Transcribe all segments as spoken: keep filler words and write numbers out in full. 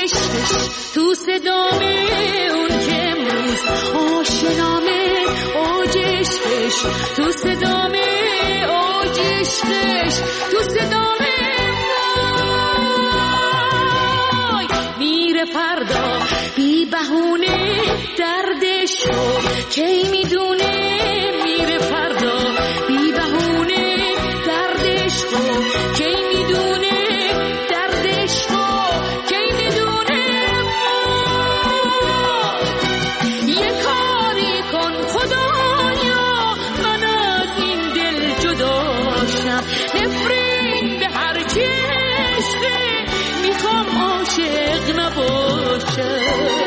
عشقش تو صدام اون که امروز آشنامه، اوج عشقش تو صدام اوج عشقش تو صدام وای میره فردا بی بهونه دردشو کی میدونه، میره فردا بی بهونه دردشو کی میدونه، دردشو کی میدونه. یه کاری کن خدایا من از این دل جداشم، نفرین به هر چی عشقه میخوام عاشق نباشم.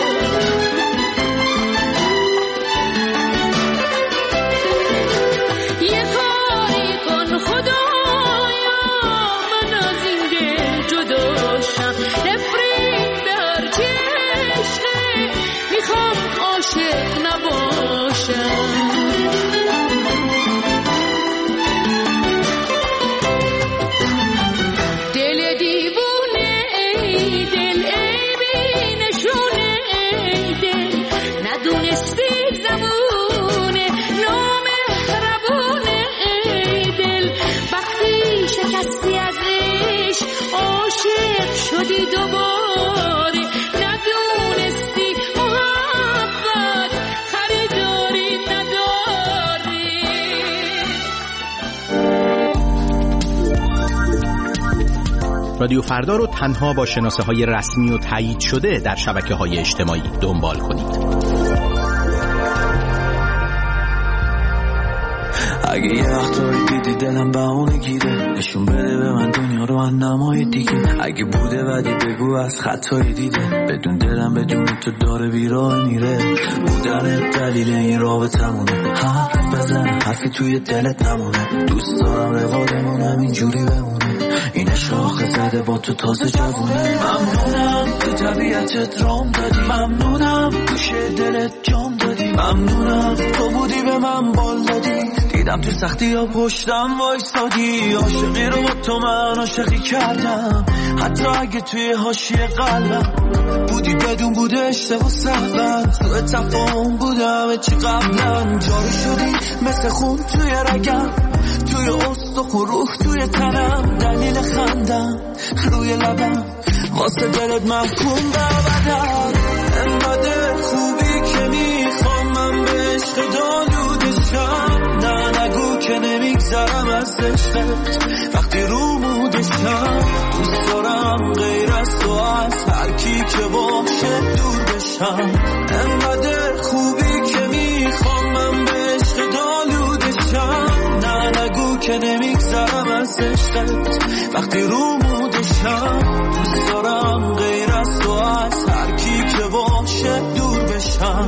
شدی دوباره ندونستی محبت خریداری نداری. رادیو فردا رو تنها با شناسه های رسمی و تایید شده در شبکه های اجتماعی دنبال کنید. اگه یه وقتایی دیدی دلم بهونه گیره، نشون بده به من دنیا رو از نمای دیگه. اگه بوده بدی بگو از خطایی دیده، بدون دلم بدون تو داره بیراه میره. بودن دلیل این رابطمونه، حرف بزن حرفی توی دلت نمونه. دوست دارم روادمونم اینجوری بمونه، این شاخه زده با تو تازه جوونه. ممنونم تو طبیعتت رام دادی، ممنونم گوشه دلت جام دادی، ممنونم تو بودی به من بال دادی. دیدم تو سختی ها پشتم وایسادی، عاشقی رو با تو من عاشقی کردم. حتی اگه توی حاشیه قلبم بودی بدون بوده اشتباه سهوم، سوء تفاهم بودم چی قبلا. جاری شدی مثل خون توی رگم، توی استخون روح توی تنم. دلیل خندم روی لبم واسه دلت محکوم به ابدم. انقدر خوبی که میخوام من به عشق دالودشم. نه نگو که نمیگذرم از عشقت وقتی رو مودشم. دوست دارم غیر از تو از هر کی که باشه دور بشم. انقدر خوبی که میخوام من به عشق دالودشم. نه نگو که نمیگذرم از عشقت وقتی رو مودشم. دوست دارم غیر از تو از هر کی که باشه دور بشم.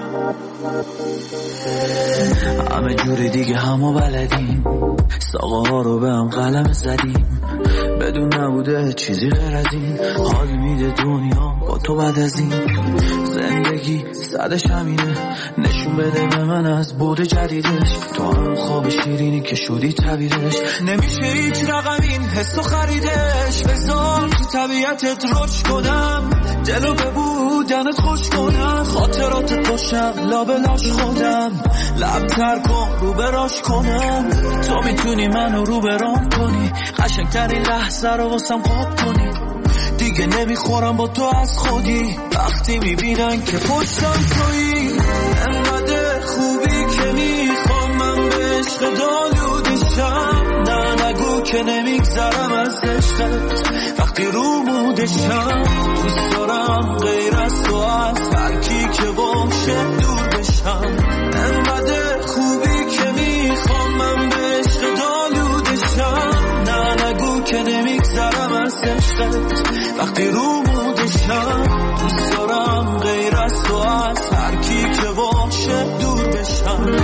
همه جوری دیگه همو بلدیم، ساقه ها رو به هم قلم زدیم. بدون نبوده چیزی غیر از این، حال میده دنیا با تو بعد از این. زندگی صدش همینه، نشون بده به من از بود جدیدش. تو هم خواب شیرینی که شدی تعبیرش، نمیشه هیچ رقم این حسو خریدش. بذار تو طبیعتت رشد کنم، دلو به بودنت خوش کنم. خاطرات خوشم لابلاش خودم، لب تر کن رو براش کنم. تو میتونی منو رو برام کنی، قشنگترین لحظه رو واسم خواب کنی. دیگه نمیخورم با تو از خودی، وقتی میبینن که پشتم تویی. انقدر خوبی که میخوام من به عشق دالودشم. نه نگو که نمیگذرم از عشقت وقتی رو مودشم. دوست دارم غیر از تو از هر کی که باشه دور بشم. انقدر خوبی که میخوام من به عشق دالودشم. نه نگو که نمیگذرم از عشقت وقتی رو مودشم. دوست دارم غیر از تو از هر کی که باشه دور بشم.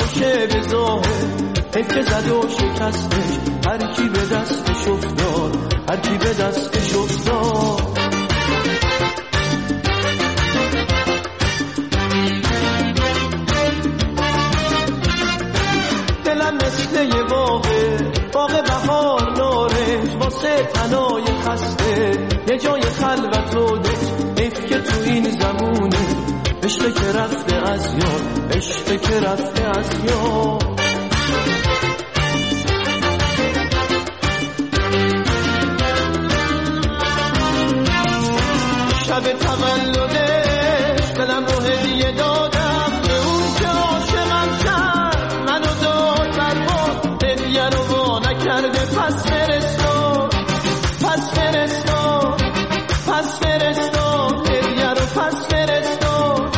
خوشه به ظاهر حیف زد و شکستش، هر کی به دستش افتاد، هر کی به دستش افتاد. دلم مثل یه باغه، باغ بهار نارنج، واسه تنای خسته یه جای خلوت و دشت. حیف که تو این زمونه عشق که رفته از یاد، عشق که رفته از یاد. شب تولدش دلم رو هدیه دادم به اون که عاشقم کرد، منو داد برباد، هدیه رو وا نکرده. پس فرستا پس فرستا پس فرستا هدیه رو پس فرستا.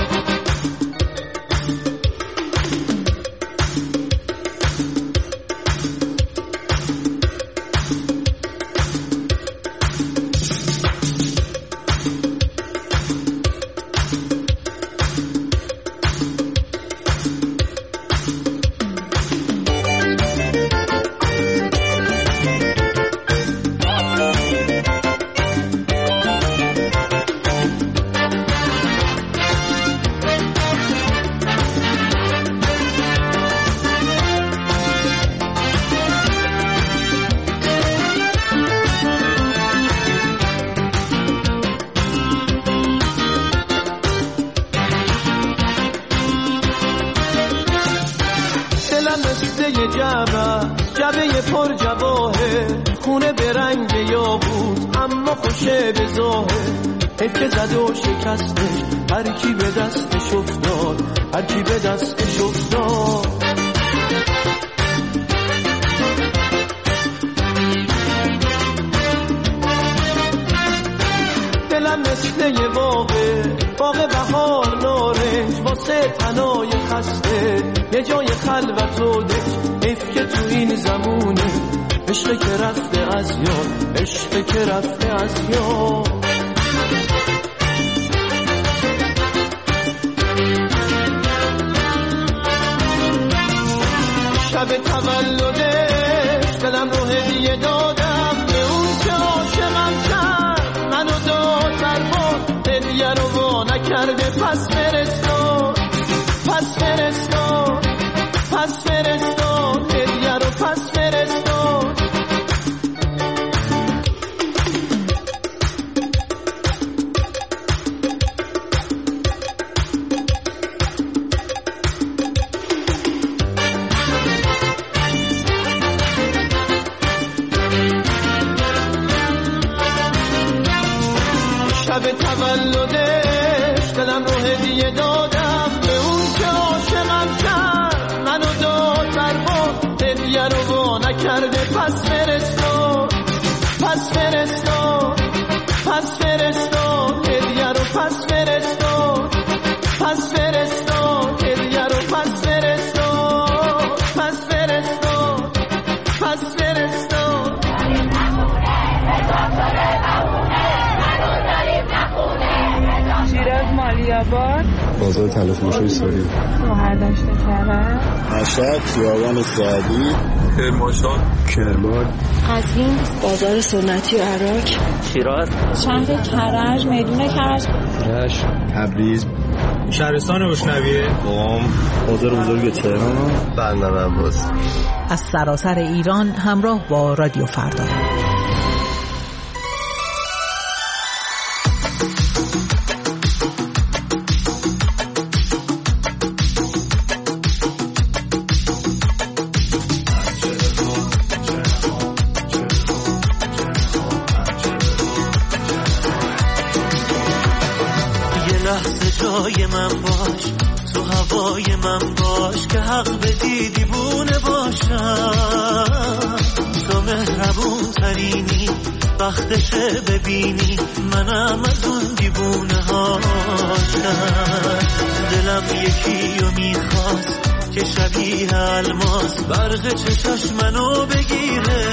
جبه پر جواهر، خونه به رنگ یاقوت، اما خوشه به ظاهر. حیف که زد و شکستش، هر کی به دستش افتاد، هر کی به دستش افتاد. دلم مثل یه باغه، باغ بهار نارنج، واسه تنای خسته یه جای خلوت و دشت. حیف که تو این زمونه عشق که رفته از یاد، عشق که رفته از یاد. شب تولدش دلم رو هدیه دادم به اون که عاشقم کرد، منو داد برباد، هدیه رو وا نکرده. پس فرستا پس فرستا پس فرستا هدیه رو پس فرستا. شب تولدش دلم رو هدیه دادم به اون که عاشقم کرد، منو داد برباد، هدیه رو وا نکرده. پس فرستا پس فرستا پس فرستا هدیه رو پس فرستا. پس فرستا هدیه رو پس فرستا. پس فرستا پس فرستا. شیراز مالیاباد، بازار تلفروشی سوری، مهردشت کرد، مشهد، خیابان سعدی، کرمانشاه، کرمان، قزوین، بازار سنتی عراق، شیراز، شهر کرج، میدون کرج، رشت، تبریز، شهرستان روشنویه، قم، بازار بزرگ تهران، بندر عباس. از سراسر ایران همراه با رادیو فردا. جای من باش، تو هوای من باش، که حق بدی دیوونه باشم. تو مهربون ترینی، وقتشه ببینی منم از اون دیوونه هاشم. دلم یکی رو میخواست که شبیه الماس برق چشاش منو بگیره.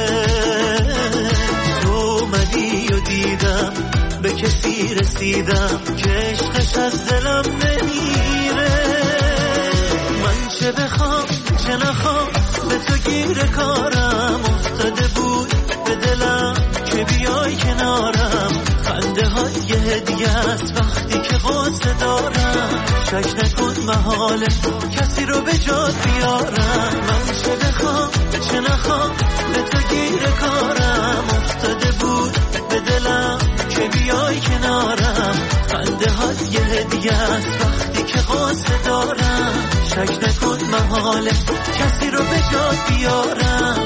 تو اومدی و دیدم به کسی رسیدم که عشقش از دلم نمیره. من چه بخوام که نخوام به تو گیر کارم افتاده بود به دلم که بیای کنارم خنده هات یه هدیه است وقتی که قصه دارم شک نکن محاله کسی رو به جات بیارم من چه بخوام چه نخوام به تو گیر کارم افتاده بود به دلم که بیای کنارم خنده هات یه هدیه است وقتی که قصه دارم شک نکن محاله کسی رو به جات بیارم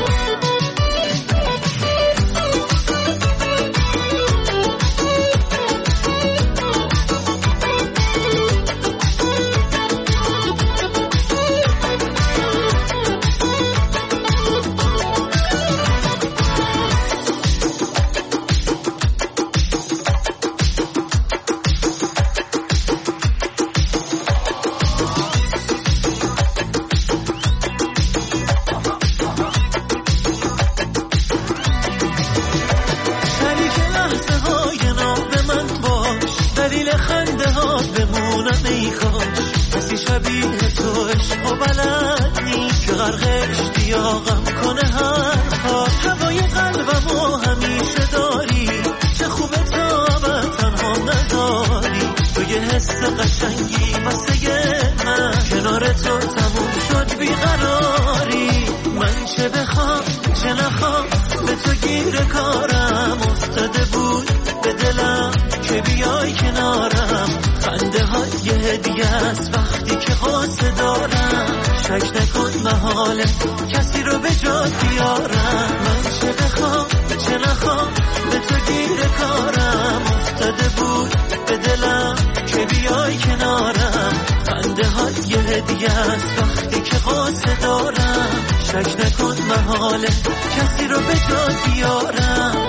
کسی رو به جات بیارم من چه بخوام چه نخوام به تو گیر کارم افتاده بود به دلم که بیای کنارم خنده هات یه هدیه است وقتی که قصه دارم شک نکن محاله کسی رو به جات بیارم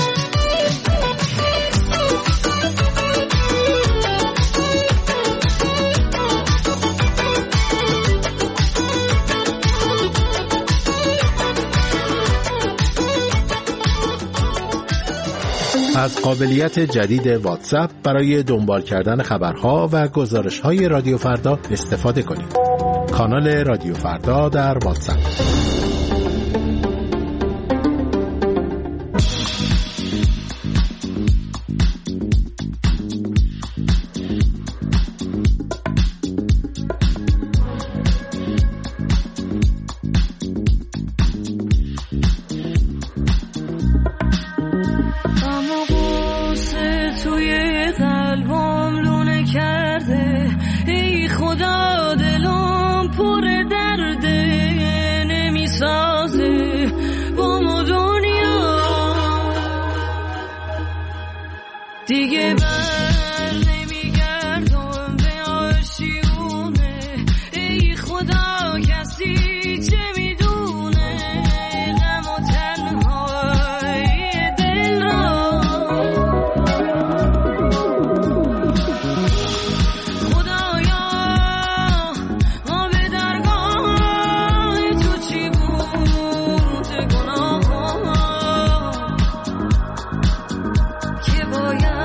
از قابلیت جدید واتساپ برای دنبال کردن خبرها و گزارش‌های رادیو فردا استفاده کنید. کانال رادیو فردا در واتساپ. دیگه بر نمیگردم به آشیونه ای خدا کسی چه میدونه غم و تنهایی دل را خدایا ما به درگاه تو چی بود گناه که باید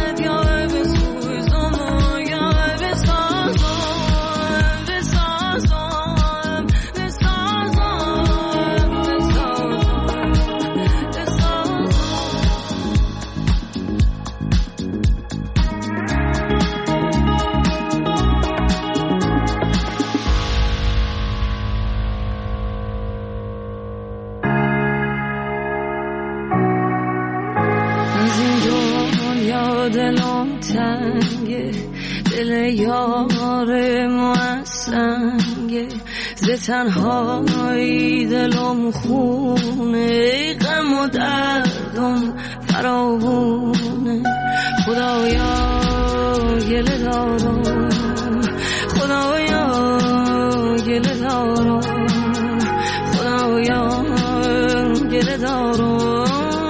دلم تنگه دل یار موسنگه ز تنهایی دلم خونه غم و دردم فراوونه خدایا گله دارم خدایا گله دارم خدایا گله دارم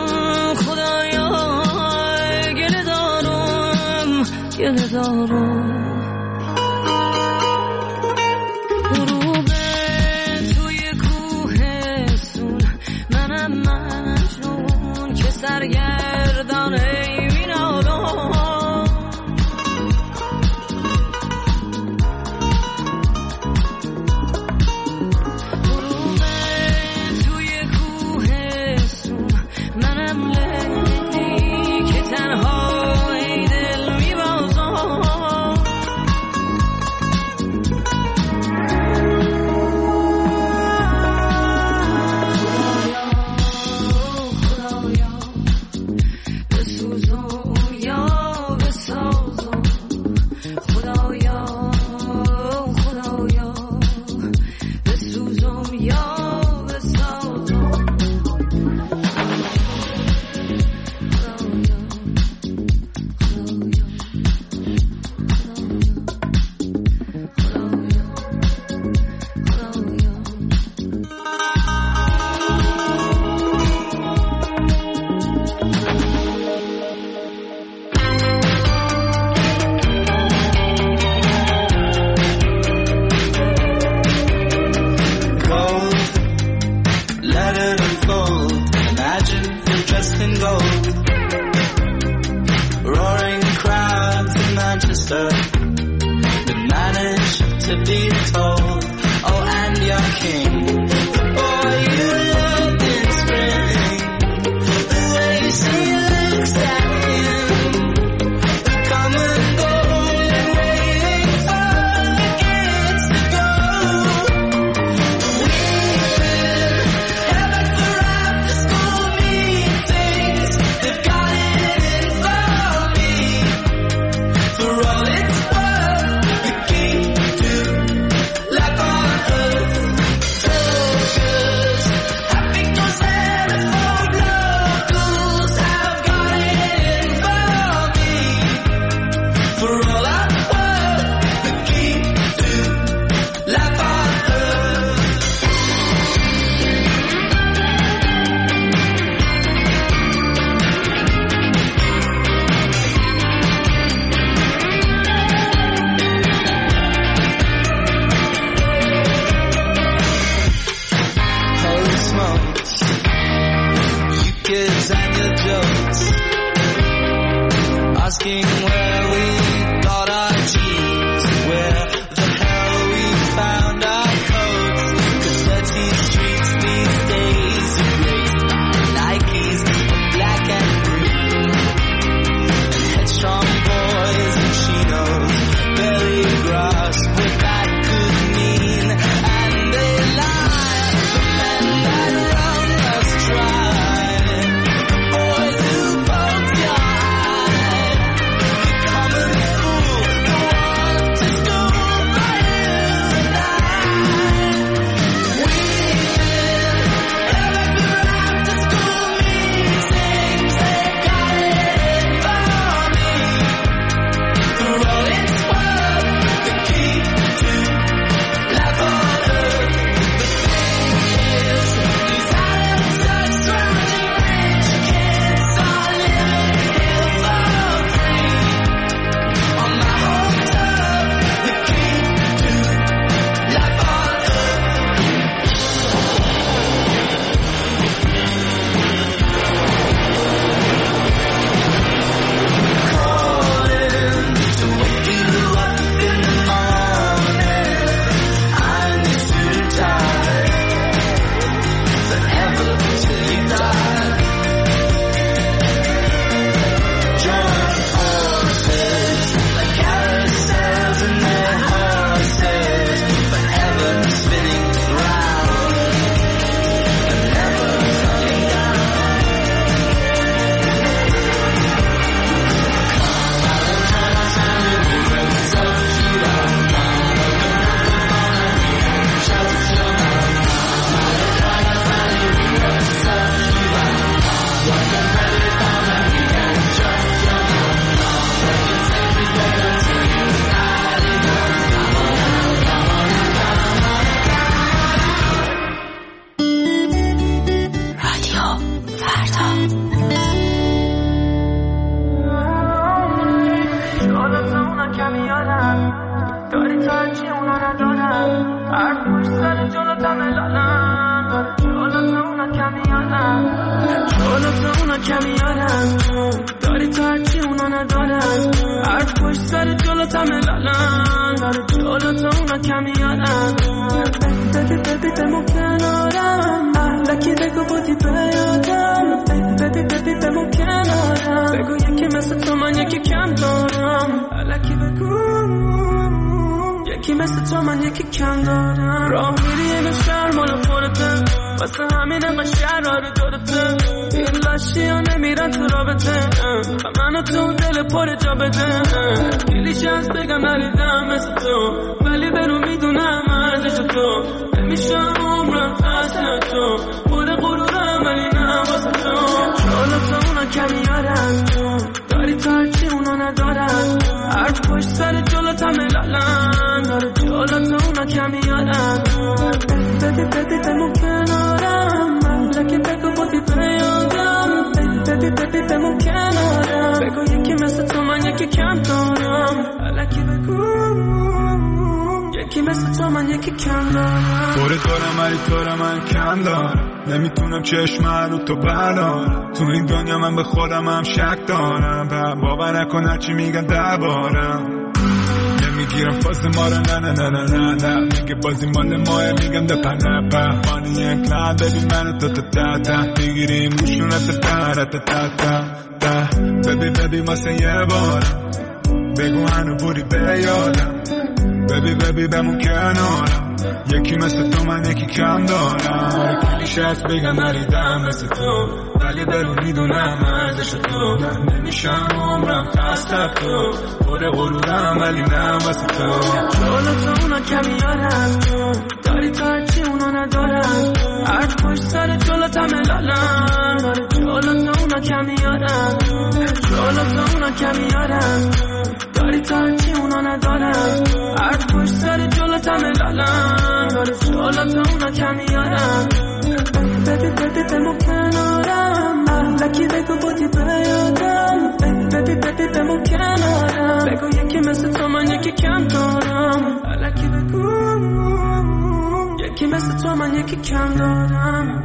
گله دارم غروب توی کوهستون منم مجنون که سرگردان ای مینالم king. The boy you loved in spring. The way you see your looks at him. The come and go and waiting for the kids to go. Weeping, heaven for after school meetings. They've got it in for me. For all it's worth, the key to life on earth. Soldiers, happy cause telephone locals have got it in for me. For all I'm worth, the key to life on earth. Holy smokes, you kids and your jokes, asking where we got our jeans, where the hell we found our coats, 'cause dirty streets these days are graced by Nikes of black and green, and headstrong boys in chinos barely grasp what that could mean, and they lie, the men that run us dry, the boys who poke your eye, the common fool, the one to school by you and I. Weeping, heaven for after school meetings, they've got it in for me. For all it's worth, the key to life on earth. The thing is, these islands are surrounding rich kids are living here for free. On my home turf, the key to life on earth. Calling to wake you up in the morning. I'm too tired forever till you die. Join forces like carousels and their horses, forever spinning round and never coming down. جلوتون کمی یادم داری تا چی اونا ندارم هر پشت سر جلوتم الالم جلوتون کمی یادم جلوتون کمی یادم داری تا چی اونا ندارم هر پشت سر جلوتم الالم جلوتون کمی یادم ببی ببی بمو کنارم احلکی بگو بودی بیادم ببی ببی بمو کنارم بگو یکی مثل تو من یکی کم دارم احلکی بگو یکی مثل تو من یکی کم دارم راه میری اینو شهر مال خورده واسه همین اما شهر رو دورته این لاشی ها نمیرن تو رابطه و منو تو دل پر جا بده دیلیش از بگم نریدم مثل تو ولی برو میدونم ارزش تو نمیشه عمرم اصلا تو پر غرورم ولی نه واسه تو جلوتو اونا کمی یارم داری تا هرچی اونا ندارم هر پشت سر جلوتم الالم داره جلوتو اونا کمی یارم ببی ببی بمو کنارم مملکی بگو بودی بیادم ببی ببی بمو کنارم بگو یکی مثل تو من یکی کم دارم الکی بگو یکی مثل تو من یکی کم دارم طور دارم ولی طور من کم دارم نمیتونم چشم رو تو بردارم تو این دنیا من به خودم هم شک دارم باور نکن هرچی میگن دربارم میگیرم فاز ما رو نه نه نه نه نه نه میگه بازی مال ماه میگم ده پنه پا فانی انکلان ببین منو تا تا تا تا میگیریم روشونت تا تا تا تا تا ببی ببی واسه یه بار بگو هنو بودی به یادم ببی ببی بمون کنارم یکی مثل تو من یکی کم دارم کلیش هست بگم نریدم مثل تو ولی دلو میدونم ارزش تو نمیشم عمرم خسته تو پر غرورم ولی نه واسه تو جلو تو اونا کمی دارم داری تا هرچی اونا ندارم هر پشت سر جلو تا ملالم جلو تو اونا کمی دارم جلو تو اونا کمی دارم داری تا هرچی اونا ندارم هر پشت سر جلو تا ملالم جلو تو اونا کمی دارم ببی ببی بمون کنارم لکی بگو بودی بیادم ببی ببی بمون کنارم بگو یکی مثل تو من یکی کم دارم لکی بگو یکی مثل تو من یکی کم دارم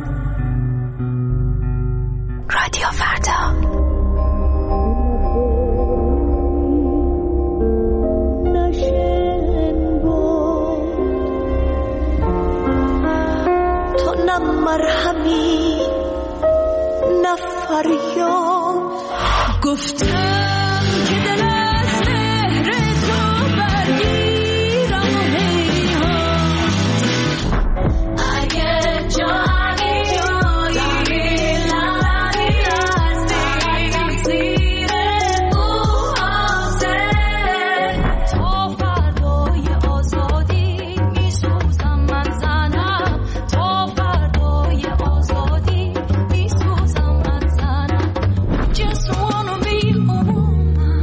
رادیو فردا نه مرهمی نه فریاد گفتم که دل از مهر تو برگیرم و هیهات اگه جانی جایی لبی هستی زیر موهاته تا فردای آزادی میسوزم من زنم تا فردای آزادی میسوزم من زنم just wanna be a woman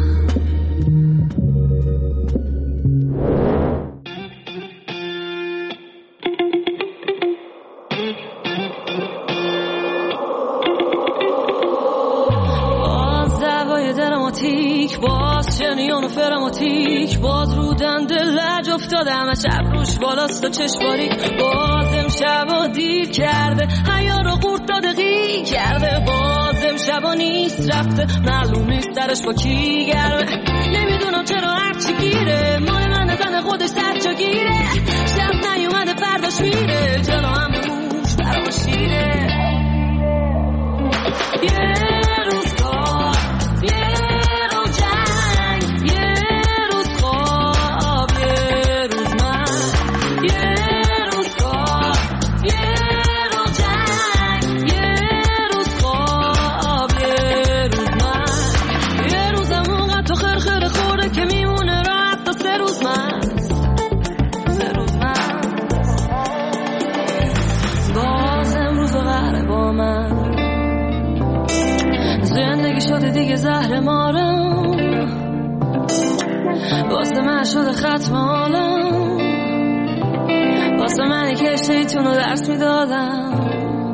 باز دوای دراماتیک باز شنیان و فراماتیک باز رو دنده لج افتاده همه شب روش بالاست و چشماریک باز امشب و دیر کرده حیا رو قورت داده غیر کرده باز امشب و نیست رفته معلوم نیست درش با کی گرمه نمیدونم چرا هرچی گیره مال من زن خودش سر جا گیره شب نیومده فرداش میره جلو همه موش برا شیره یه روز کار یه روز جنگ یه روز خواب یه روز من یه روز کار یه روز جنگ یه روز خواب یه روز من یه روزم اونقدر تو خرخره خورده که میمونه راحت تا سه روز من سه روز من باز امروز و قهره با من زندگی شده دیگه زهر مارم واسه من شده ختم حالم واسه منی که شیطونو درس میدادم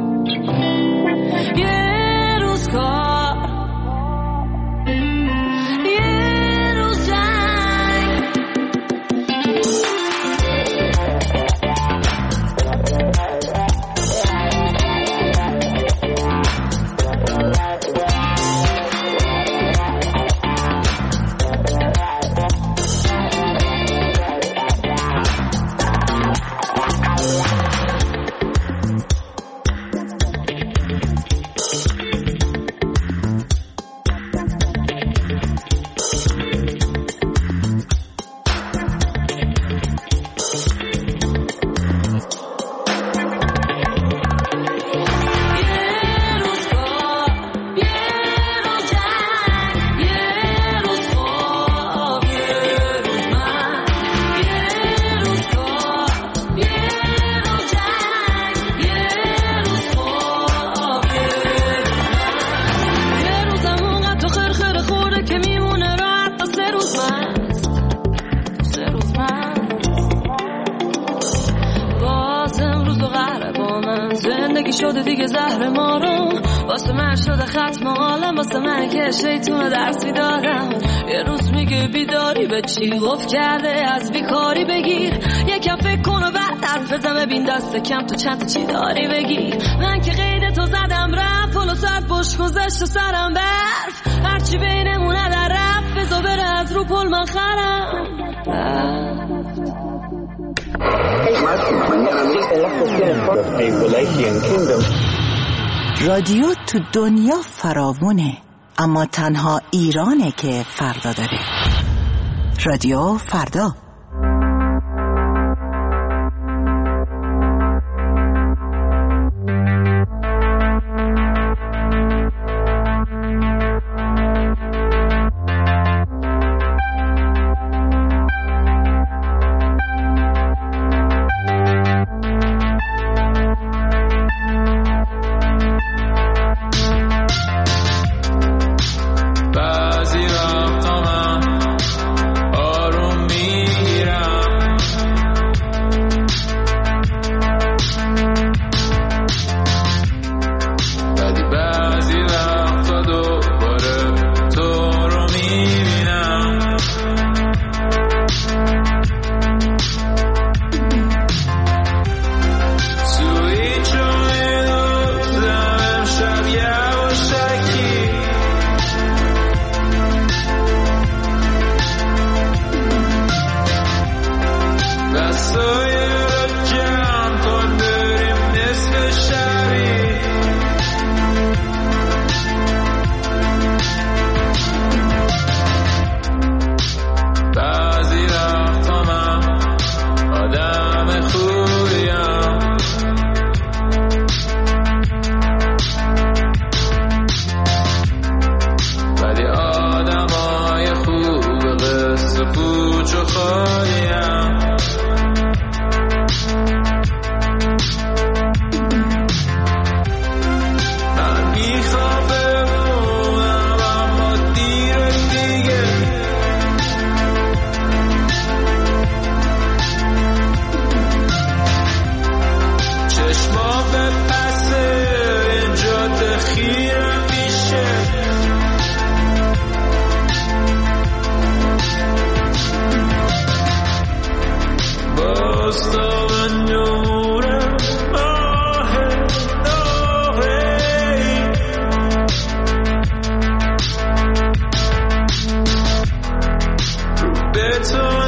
یه روز کار یه روز جنگ شده دیگه زهر ما رو واسه من شده ختم عالم واسه من که شیطون درس میدادم یه روز میگه بیداری به چی گفت کرده از بیکاری بگیر یکم فکر کن و بعد حرف بزن ببین دست کم تو چند تا چی داری بگیر من که قید تو زدم رفت پلو ساعت بش گذشت و سرم برف هرچی بینمونه در رفت بزا بره از رو پل من خرم. رادیو تو دنیا فراوونه، اما تنها ایرانه که فردا داره. رادیو فردا.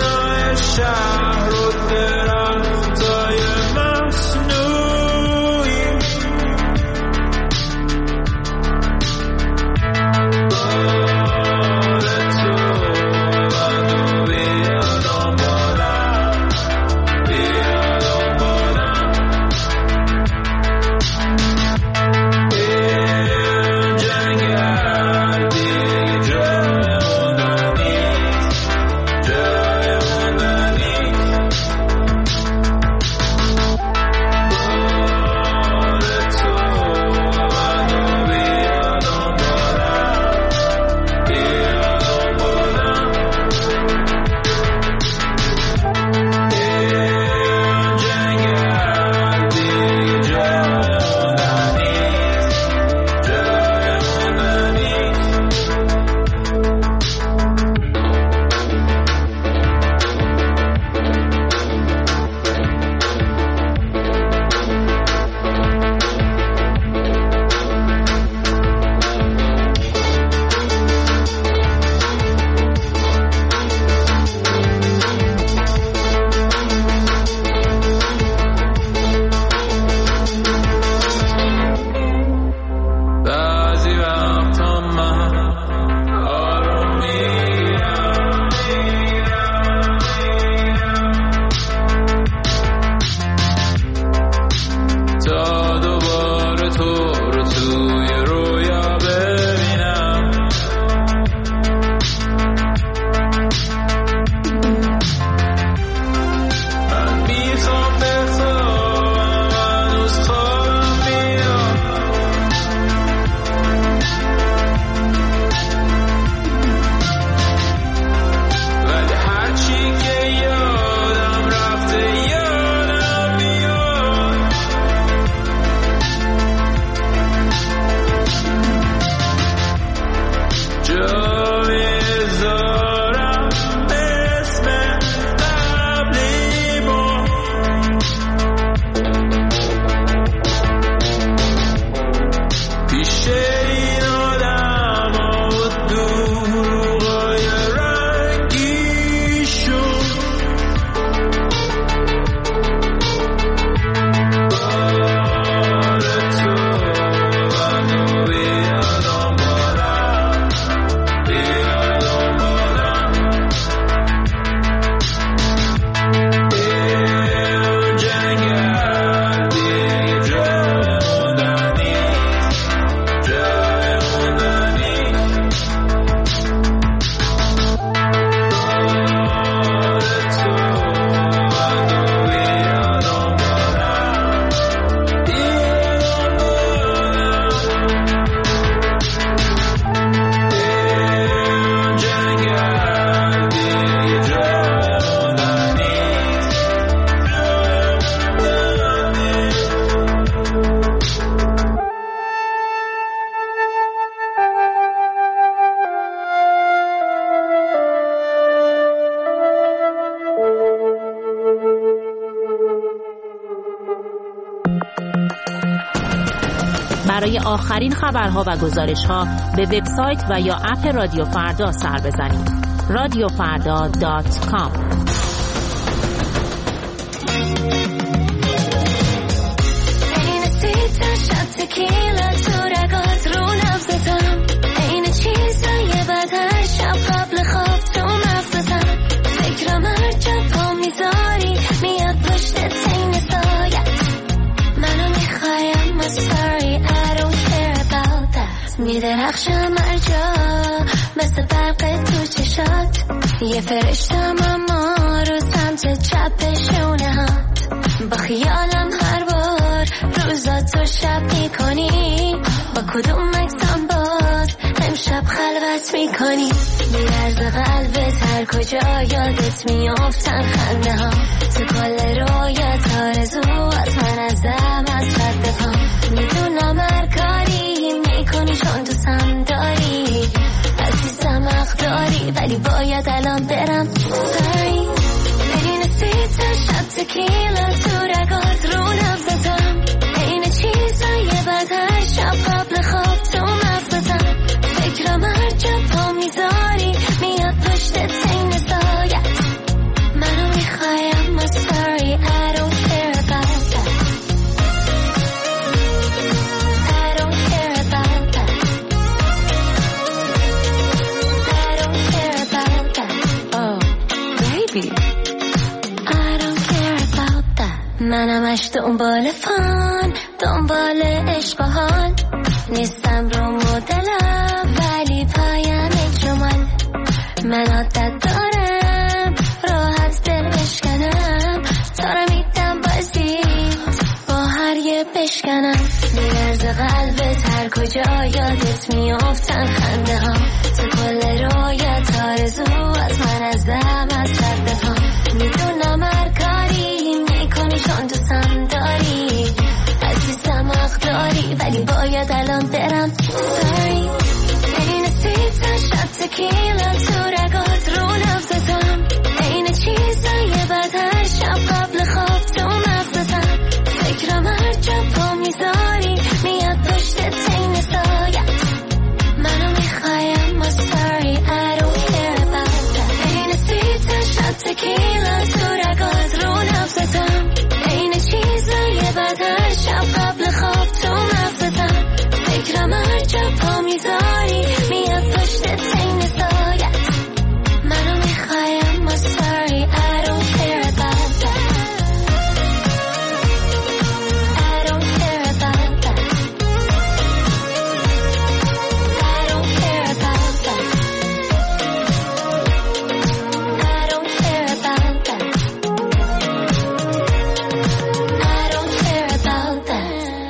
شهر و درختای مصنوعی برای آخرین خبرها و گزارش‌ها به وبسایت و یا اپ رادیو فردا سر بزنید. رادیو فردا دات کام. تکیلا تو رگات رو نفستم این چیزای بد هر شب قبل خواب تو مغزتم فکرم هر جا پا میذاری میاد پشت تین سایت منو میخوایم I'm sorry I don't care about that میدرخشم هر جا مثل برق تو چشات یه فرشتم اما رو سمت چپ شونه هات با خیالم هر بار روزا تو شب میکنی با کدوم مکسم باز امشب خلوت میکنی میرز قلبت هر کجا یادت میافتن خنده ها تو کل رویت آرزو از من ازم از رد پا میدونم هر کاری میکنی چون دوستم داری عزیزم حق داری ولی باید الان برم sorry این سیت شب تکیلا تو رگات رو نفستم این چیزای بد هر شب قبل خواب تو مغزتم فکرم هر جا پا میذاری میاد پشت تین سایت منو میخوایم I'm sorry I don't care about that I don't care about that I don't care about that oh baby I don't care about that منمش دنبال فان دنبال عشق و حال نیستم رو مدلم ولی پایم جمال من عادت دارم راحت دل بشکنم تا رو میدم بازی با هر یه بشکنم میرز قلبت هر کجا یادت میافتن خنده ها تو کل رویت آرزو از من ازم از رد پا میدونم هر کاری میکنی چون دوستم داری عزیزم حق داری ولی باید الان برم sorry این سیت شب تکیلا تو رگات رو نفستم این چیزای بد هر شب قبل خواب تو مغزتم فکرم هر جا پا میذاری میاد پشت تین سایت منو میخوایم I'm sorry I don't care about that این سیت شب تکیلا تو رگات رو نفستم این چیزای بد هر شب قبل خواب تو مغزتم فکرم هر جا پا میذاری میاد پشت تین سایت منو میخوایم I'm sorry I don't care about that I don't care about that I don't care about that I don't care about that I don't care about that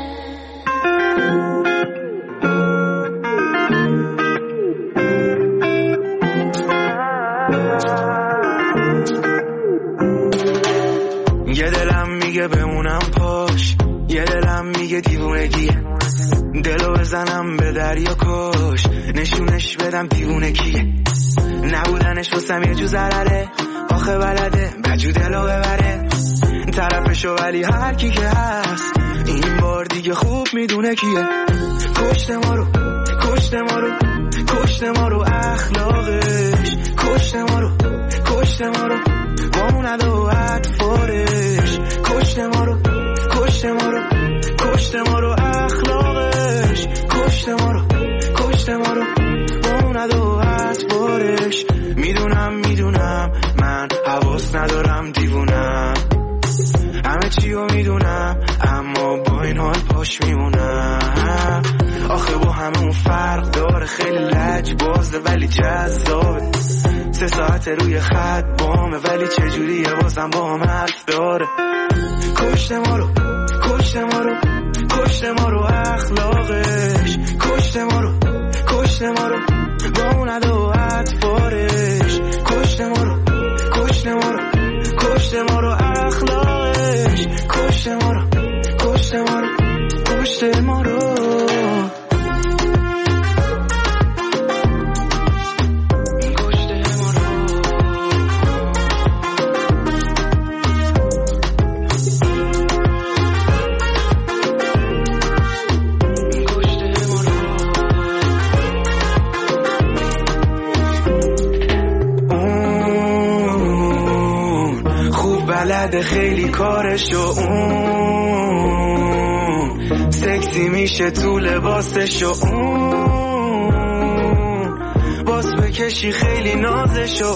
یه دلم میگه بمونم پاش یه دلم میگه دیوونگیه دلو بزنم به دریا کش نشونش بدم دیوونه کیه نبودنش واسم یه جو ضرره آخه بلده بجو دلو ببره طرفشو ولی هر کی که هست این بار دیگه خوب میدونه کیه کشت ما رو کشت ما رو کشت ما رو اخلاقش کشت ما رو کشت ما رو باموند و اطفارش کشت ما رو کشت ما رو کشت ما رو اخلاقش کشت ما رو کشت ما رو باموند و اطفارش میدونم میدونم من حواس ندارم دیوونم همه چیو میدونم اما با این حال پاش میمونم آخه با همه اون فرق داره خیلی لج بازه ولی جذابه سه ساعت روی خط بامه ولی چجوریه بازم با هم حرف داره کشت ما رو کشت ما رو کشت ما رو اخلاقش کشت ما رو کشت ما رو باموند و اطفارش کشت ما رو کشت ما رو کشت ما رو اخلاقش کشت ما رو کشت ما رو کشت ما رو بلده خیلی کارشو، اون سکسی میشه تو لباسشو، اون باز بکشی خیلی نازشو،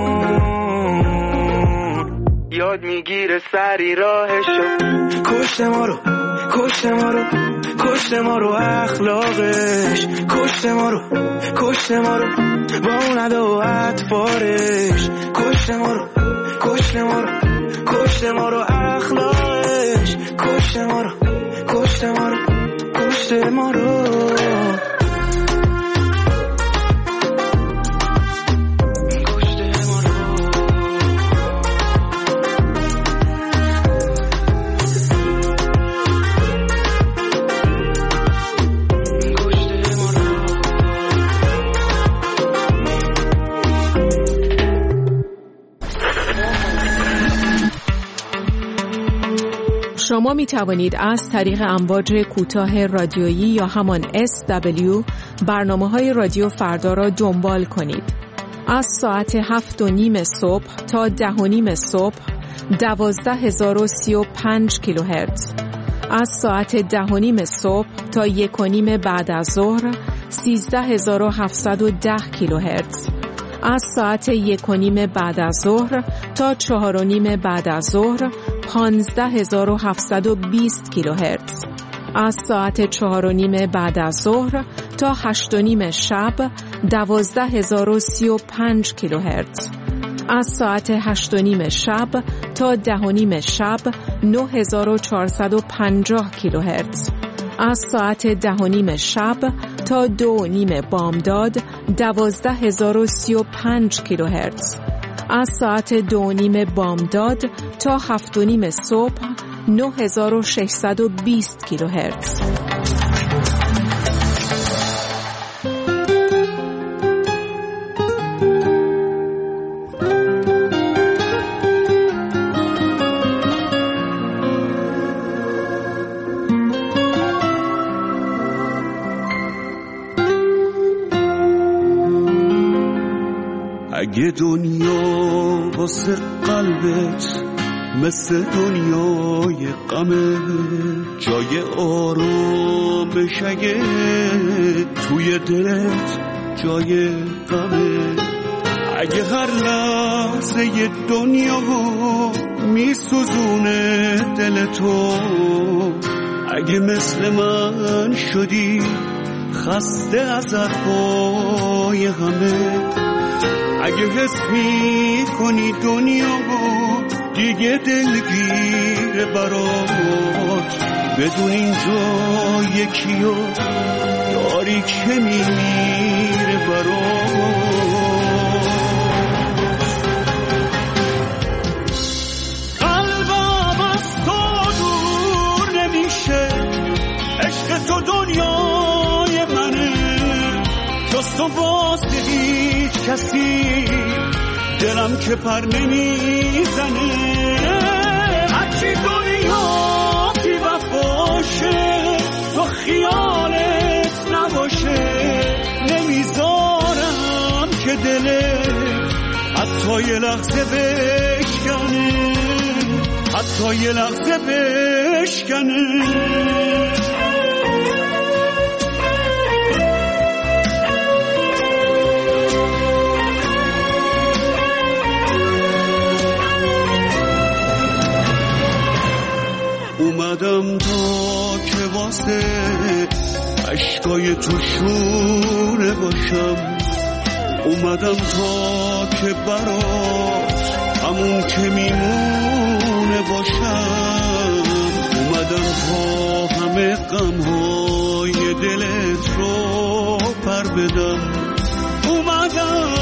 اون یاد میگیره سری راهشو. کشت ما رو کشت ما رو کشت ما رو اخلاقش، کشت ما رو کشت ما رو با اون ادا و اطفارش، کشت ما رو کشت ما رو کشت ما رو اخلاقش، کشت ما رو کشت ما رو کشت ما رو. شما می توانید از طریق امواج کوتاه رادیویی یا همان اس دبلیو برنامه‌های رادیو فردا را دنبال کنید. از ساعت هفت و نیم صبح تا ده و نیم صبح دوازده هزار و سی و پنج کیلوهرتز، از ساعت ده و نیم صبح تا یک و نیم بعد از ظهر سیزده هزار و هفتصد و ده کیلوهرتز، از ساعت یک و نیم بعد از ظهر تا چهار و نیم بعد از ظهر پانزده هزار و هفتصد و بیست کیلوهرتز، از ساعت چهار و نیم بعد از ظهر تا هشت و نیم شب دوازده هزار و سی و پنج کیلوهرتز، از ساعت هشت و نیم شب تا ده و نیم شب نه هزار و چهارصد و پنجاه کیلوهرتز، از ساعت ده و نیم شب تا دو و نیم بامداد دوازده هزار و سی و پنج کیلوهرتز، از ساعت دو و نیم بامداد تا هفت و نیم صبح نه هزار و ششصد و بیست کیلوهرتز. اگه دنیا واسه قلبت مثل دنیای غمه، جای آرامش اگه توی دلت جای غمه، اگه هر لحظه ی دنیا میسوزونه دل تو، اگه مثل من شدی خسته از حرفای همه، اگه حس می کنی دنیا دیگه دلگیر برات، بدون اینجا یکیو داری که میمیره برات. قلبم از تو دور نمیشه، عشق تو دنیای منه، جز تو واسه هیچ کسی دلم که پر نمیزنه، هرچی دنیا بی وفاشه تو خیالت نباشه، نمیذارم که دلت حتی یه لحظه بشکنه، حتی یه لحظه بشکنه. اومدم تا که واسه عشقای تو شونه باشم، اومدم تا که برات همون که میمونه باشم، اومدم تا همه غمهای دلت رو پر بدم، اومدم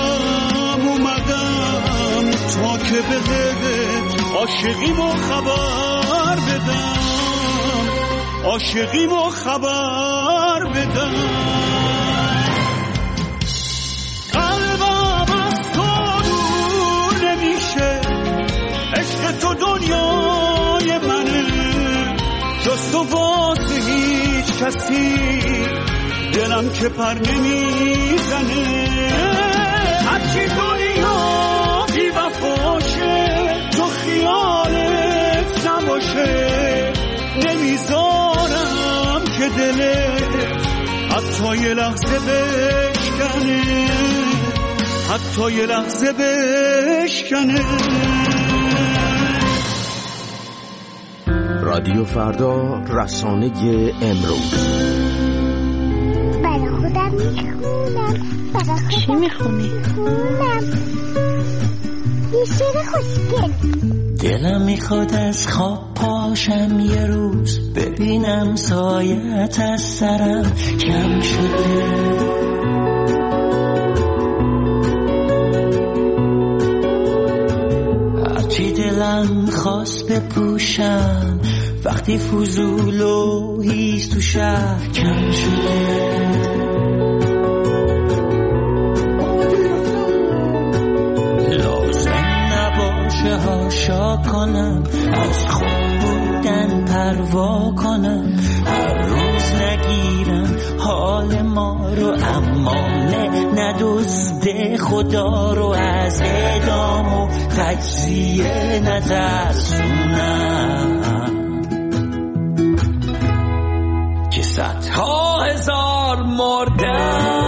اومدم تا که بهت عاشقیمو خبر بدم، عاشقیمو خبر بدم. قلبم از تو دور نمیشه، عشق تو دنیای منه، جز تو واسه هیچ کسی دلم که پر نمیزنه، هرچی دنیا بی وفاشه تو خیال که دلت حتی یه لحظه بشکنه، حتی یه لحظه بشکنه. رادیو فردا، رسانه امروز. برای خودم میخونم. چی میخونی؟ میخونم یه شعر خوشگل. دلم میخواد از خواب پاشم یه روز، ببینم سایت از سرم کم شده. هرچی دلم خواست بپوشم، وقتی فضول و هیز تو شهر کم شده. هاشا کنم از خون بودن پروا کنم، هر روز نگیرم حال ما رو، اما نه ندزده خدا رو، از اعدام و تجزیه نترسونم که صدها هزار مردم.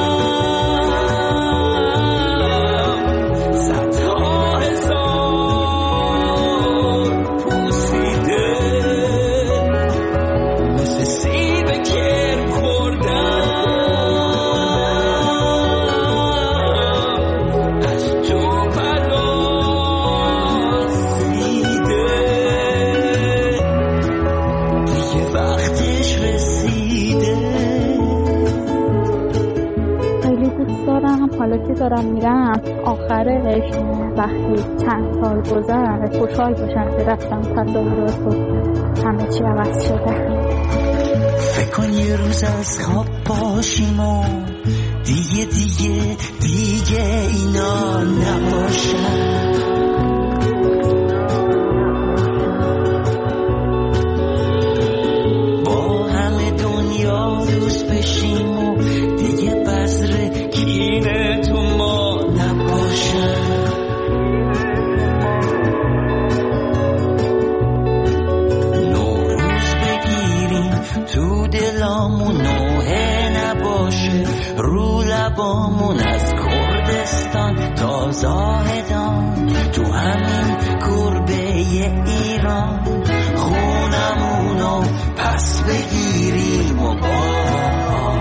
حالا که دارم میرم آخرش وقتی چند سال گذشت خوشحال باشم که رفتم تظاهرات و همه چی عوض شده. فکر کن یه روز از خواب باشیم و دیگه دیگه دیگه اینا نباشن. با همه دنیا دوست بشیم و دیگه بذر کینه تو ما نباشن. نوروز بگیریم تو دلامون، نوحه نباشه رو لبامون، از کردستان تا زاهدان تو همین گربه ایران، خونمونو پس بگیریم و با